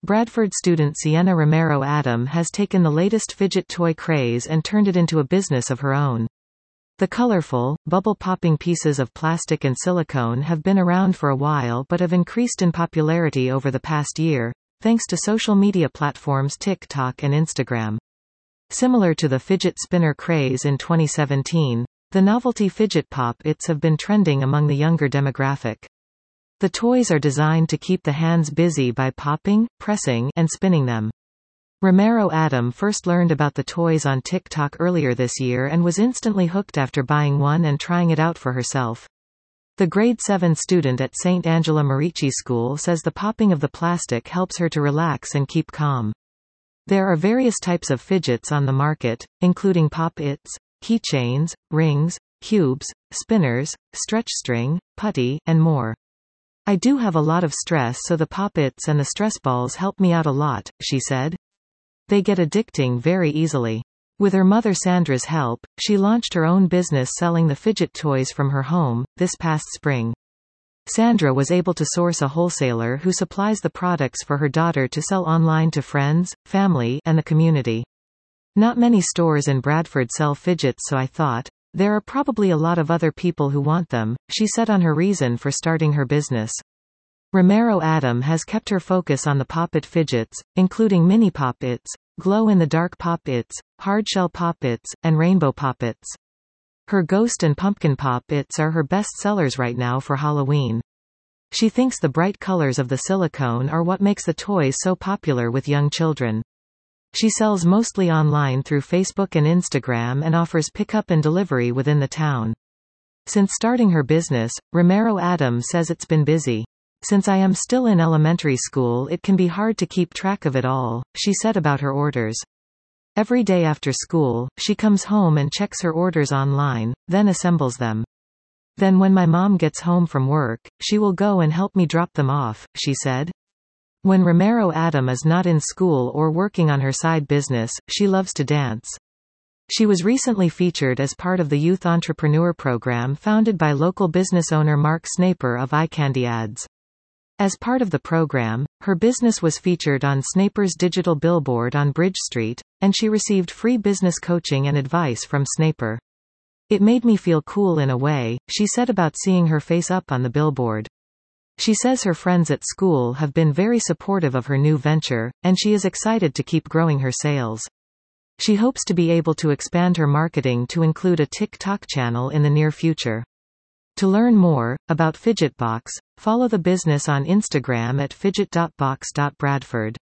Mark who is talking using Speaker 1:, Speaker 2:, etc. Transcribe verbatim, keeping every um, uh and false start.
Speaker 1: Bradford student Sienna Romero Adam has taken the latest fidget toy craze and turned it into a business of her own. The colorful, bubble-popping pieces of plastic and silicone have been around for a while but have increased in popularity over the past year, thanks to social media platforms TikTok and Instagram. Similar to the fidget spinner craze in twenty seventeen, the novelty fidget pop-its have been trending among the younger demographic. The toys are designed to keep the hands busy by popping, pressing, and spinning them. Romero Adam first learned about the toys on TikTok earlier this year and was instantly hooked after buying one and trying it out for herself. The grade seven student at Saint Angela Merici School says the popping of the plastic helps her to relax and keep calm. There are various types of fidgets on the market, including pop-its, keychains, rings, cubes, spinners, stretch string, putty, and more. I do have a lot of stress, so the pop-its and the stress balls help me out a lot, she said. They get addicting very easily. With her mother Sandra's help, she launched her own business selling the fidget toys from her home, this past spring. Sandra was able to source a wholesaler who supplies the products for her daughter to sell online to friends, family, and the community. Not many stores in Bradford sell fidgets, so I thought, there are probably a lot of other people who want them, she said on her reason for starting her business. Romero Adam has kept her focus on the pop-it fidgets, including mini pop-its, glow-in-the-dark pop-its, hardshell pop-its, and rainbow pop-its. Her ghost and pumpkin pop-its are her best sellers right now for Halloween. She thinks the bright colors of the silicone are what makes the toys so popular with young children. She sells mostly online through Facebook and Instagram and offers pickup and delivery within the town. Since starting her business, Romero Adam says it's been busy. Since I am still in elementary school, it can be hard to keep track of it all, she said about her orders. Every day after school, she comes home and checks her orders online, then assembles them. Then when my mom gets home from work, she will go and help me drop them off, she said. When Romero Adam is not in school or working on her side business, she loves to dance. She was recently featured as part of the Youth Entrepreneur Program founded by local business owner Mark Snaper of Eye Candy Ads. As part of the program, her business was featured on Snaper's digital billboard on Bridge Street, and she received free business coaching and advice from Snaper. It made me feel cool in a way, she said about seeing her face up on the billboard. She says her friends at school have been very supportive of her new venture, and she is excited to keep growing her sales. She hopes to be able to expand her marketing to include a TikTok channel in the near future. To learn more about Fidgetbox, follow the business on Instagram at fidget dot box dot bradford.